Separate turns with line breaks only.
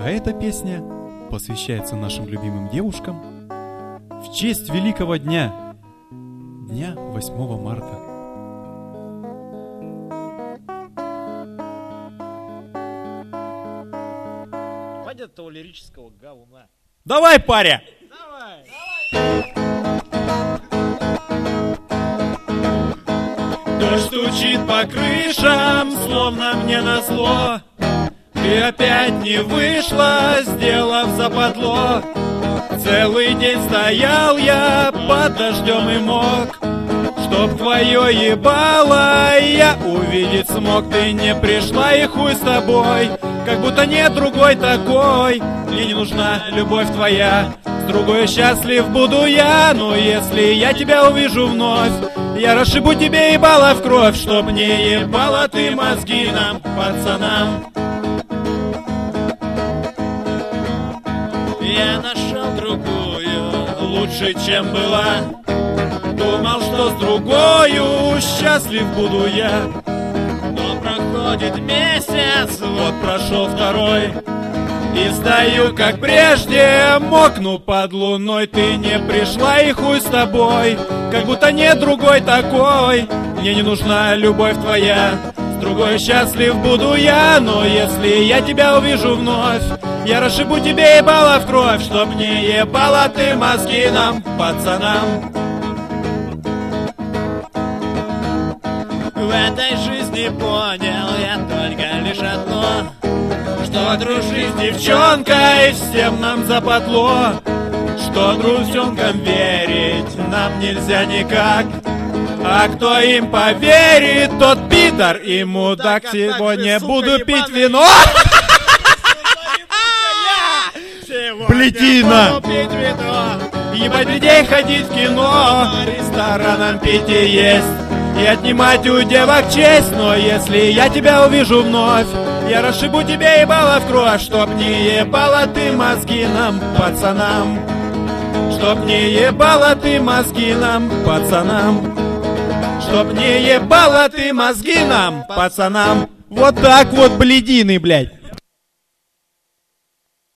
А эта песня посвящается нашим любимым девушкам в честь великого дня, дня 8 марта.
Хватит этого лирического говна.
Давай, паря!
Давай!
Дождь стучит по крышам, словно мне назло. Ты опять не вышла, сделав западло. Целый день стоял я под дождем и мог. Чтоб твое ебало я увидеть смог. Ты не пришла и хуй с тобой, как будто нет другой такой. Мне не нужна любовь твоя, с другой счастлив буду я. Но если я тебя увижу вновь, я расшибу тебе ебало в кровь. Чтоб не ебала ты мозги нам, пацанам.
Я нашел другую,
лучше, чем была. Думал, что с другою счастлив буду я.
но проходит месяц,
Вот прошел второй, и стою, как прежде, мокну под луной. Ты не пришла и хуй с тобой, как будто нет другой такой. Мне не нужна любовь твоя, с другой счастлив буду я. Но если я тебя увижу вновь, я расшибу тебе ебало в кровь. Чтоб не ебала ты мозги нам, пацанам.
в этой жизни понял я только лишь одно,
Что дружить с девчонкой всем нам западло. Что друзьонкам верить нам нельзя никак. А кто им поверит, тот пидор и мудак. Сегодня буду пить вино. Блядина! Ебать людей, ходить в кино, ресторанам пить и есть, и отнимать у девок честь. Но если я тебя увижу вновь, я расшибу тебе ебало в кровь. Чтоб не ебала ты мозги нам, пацанам. Чтоб не ебала ты мозги нам, пацанам. Чтоб не ебала ты мозги нам, пацанам. Вот так вот, блядины, блядь.